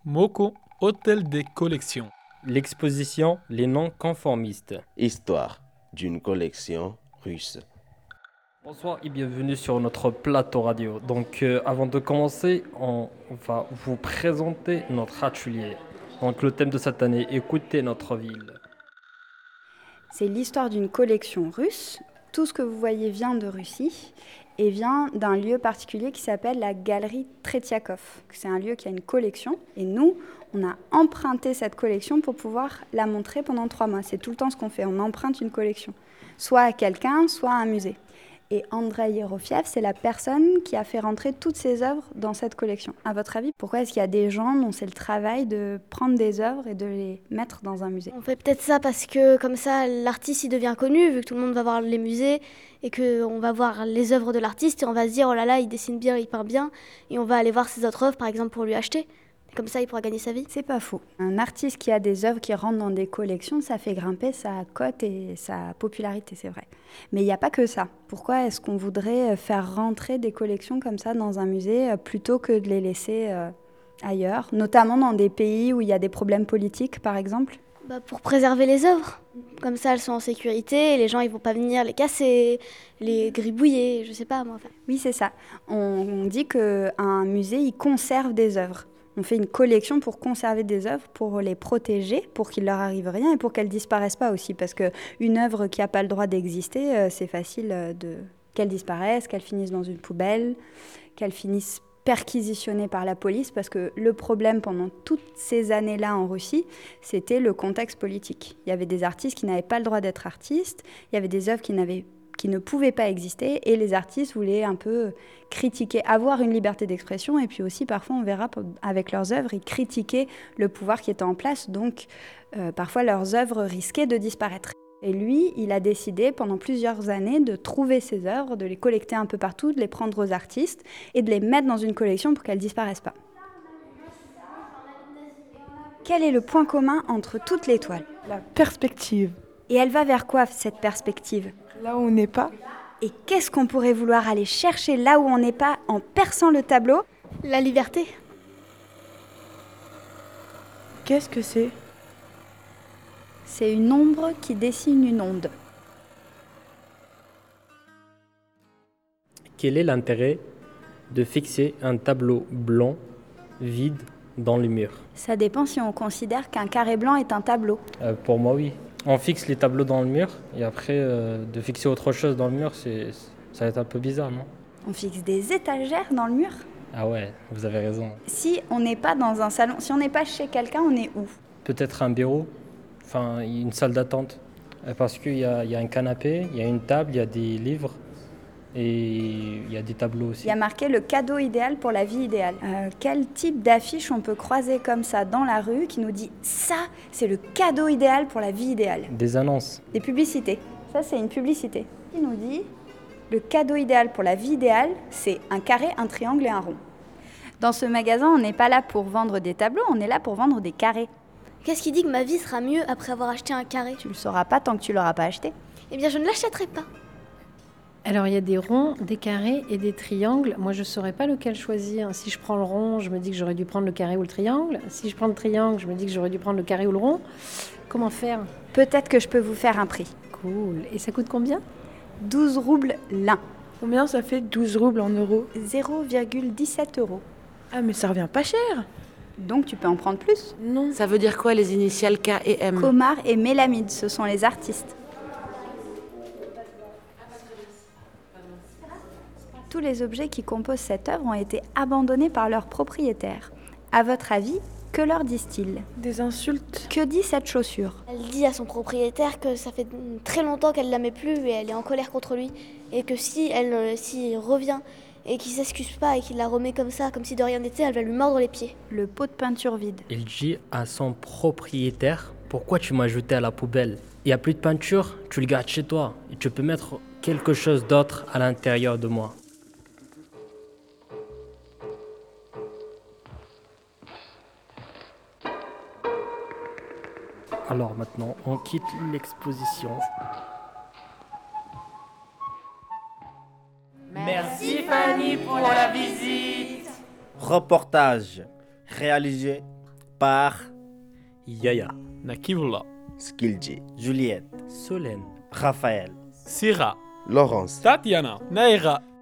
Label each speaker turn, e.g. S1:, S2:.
S1: Moko, hôtel des collections.
S2: L'exposition Les non-conformistes.
S3: Histoire d'une collection russe.
S2: Bonsoir et bienvenue sur notre plateau radio. Donc avant de commencer, on va vous présenter notre atelier. Donc le thème de cette année, écoutez notre ville.
S4: C'est l'histoire d'une collection russe. Tout ce que vous voyez vient de Russie et vient d'un lieu particulier qui s'appelle la galerie Tretiakov. C'est un lieu qui a une collection et nous, on a emprunté cette collection pour pouvoir la montrer pendant 3 mois. C'est tout le temps ce qu'on fait, on emprunte une collection, soit à quelqu'un, soit à un musée. Et Andrei Yerofiev, c'est la personne qui a fait rentrer toutes ces œuvres dans cette collection. À votre avis, pourquoi est-ce qu'il y a des gens dont c'est le travail de prendre des œuvres et de les mettre dans un musée ?
S5: On fait peut-être ça parce que comme ça, l'artiste il devient connu, vu que tout le monde va voir les musées et qu'on va voir les œuvres de l'artiste et on va se dire « Oh là là, il dessine bien, il peint bien » et on va aller voir ses autres œuvres, par exemple, pour lui acheter. Comme ça, il pourra gagner sa vie.
S4: C'est pas faux. Un artiste qui a des œuvres qui rentrent dans des collections, ça fait grimper sa cote et sa popularité, c'est vrai. Mais il n'y a pas que ça. Pourquoi est-ce qu'on voudrait faire rentrer des collections comme ça dans un musée plutôt que de les laisser ailleurs, notamment dans des pays où il y a des problèmes politiques, par exemple ?
S5: Pour préserver les œuvres. Comme ça, elles sont en sécurité et les gens ils vont pas venir les casser, les gribouiller, je sais pas moi.
S4: Oui, c'est ça. On dit qu'un musée, il conserve des œuvres. On fait une collection pour conserver des œuvres, pour les protéger, pour qu'il leur arrive rien et pour qu'elles disparaissent pas aussi. Parce qu'une œuvre qui n'a pas le droit d'exister, c'est facile qu'elle disparaisse, qu'elle finisse dans une poubelle, qu'elle finisse perquisitionnée par la police. Parce que le problème pendant toutes ces années-là en Russie, c'était le contexte politique. Il y avait des artistes qui n'avaient pas le droit d'être artistes, il y avait des œuvres qui ne pouvaient pas exister et les artistes voulaient un peu critiquer, avoir une liberté d'expression et puis aussi parfois on verra avec leurs œuvres, ils critiquaient le pouvoir qui était en place, donc parfois leurs œuvres risquaient de disparaître. Et lui, il a décidé pendant plusieurs années de trouver ces œuvres, de les collecter un peu partout, de les prendre aux artistes et de les mettre dans une collection pour qu'elles ne disparaissent pas. Quel est le point commun entre toutes les toiles ?
S6: La perspective.
S4: Et elle va vers quoi cette perspective ?
S6: Là où on n'est pas.
S4: Et qu'est-ce qu'on pourrait vouloir aller chercher là où on n'est pas en perçant le tableau ?
S5: La liberté.
S6: Qu'est-ce que c'est ?
S4: C'est une ombre qui dessine une onde.
S2: Quel est l'intérêt de fixer un tableau blanc vide dans le mur ?
S4: Ça dépend si on considère qu'un carré blanc est un tableau.
S2: Pour moi, oui. On fixe les tableaux dans le mur et après, de fixer autre chose dans le mur, ça va être un peu bizarre, non ?
S4: On fixe des étagères dans le mur ?
S2: Ah ouais, vous avez raison.
S4: Si on n'est pas dans un salon, si on n'est pas chez quelqu'un, on est où ?
S2: Peut-être un bureau, enfin une salle d'attente. Parce qu'il y a un canapé, il y a une table, il y a des livres et il y a des tableaux aussi.
S4: Il y a marqué le cadeau idéal pour la vie idéale. Quel type d'affiche on peut croiser comme ça dans la rue qui nous dit ça, c'est le cadeau idéal pour la vie idéale ?
S2: Des annonces.
S4: Des publicités. Ça, c'est une publicité. Il nous dit le cadeau idéal pour la vie idéale, c'est un carré, un triangle et un rond. Dans ce magasin, on n'est pas là pour vendre des tableaux, on est là pour vendre des carrés.
S5: Qu'est-ce qui dit que ma vie sera mieux après avoir acheté un carré ?
S4: Tu le sauras pas tant que tu l'auras pas acheté.
S5: Eh bien, je ne l'achèterai pas.
S7: Alors, il y a des ronds, des carrés et des triangles. Moi, je ne saurais pas lequel choisir. Si je prends le rond, je me dis que j'aurais dû prendre le carré ou le triangle. Si je prends le triangle, je me dis que j'aurais dû prendre le carré ou le rond. Comment faire ?
S4: Peut-être que je peux vous faire un prix.
S7: Cool. Et ça coûte combien ?
S4: 12 roubles l'un.
S6: Combien ça fait 12 roubles en euros ?
S4: 0,17 €.
S6: Ah mais ça revient pas cher.
S4: Donc tu peux en prendre plus.
S6: Non.
S8: Ça veut dire quoi les initiales K et M ?
S4: Komar et Mélamide, ce sont les artistes. Tous les objets qui composent cette œuvre ont été abandonnés par leurs propriétaires. À votre avis, que leur disent-ils ?
S6: Des insultes.
S4: Que dit cette chaussure ?
S5: Elle dit à son propriétaire que ça fait très longtemps qu'elle ne la met plus et elle est en colère contre lui. Et que s'il revient et qu'il ne s'excuse pas et qu'il la remet comme ça, comme si de rien n'était, elle va lui mordre les pieds.
S4: Le pot de peinture vide.
S2: Il dit à son propriétaire, pourquoi tu m'as jeté à la poubelle ? Il n'y a plus de peinture, tu le gardes chez toi et tu peux mettre quelque chose d'autre à l'intérieur de moi. Alors maintenant, on quitte l'exposition.
S9: Merci Fanny pour la visite.
S3: Reportage réalisé
S9: par
S1: Yaya, Nakivullah,
S3: Skilji,
S9: Juliette,
S2: Solène,
S9: Raphaël,
S1: Sira,
S3: Laurence,
S1: Tatiana, Naira,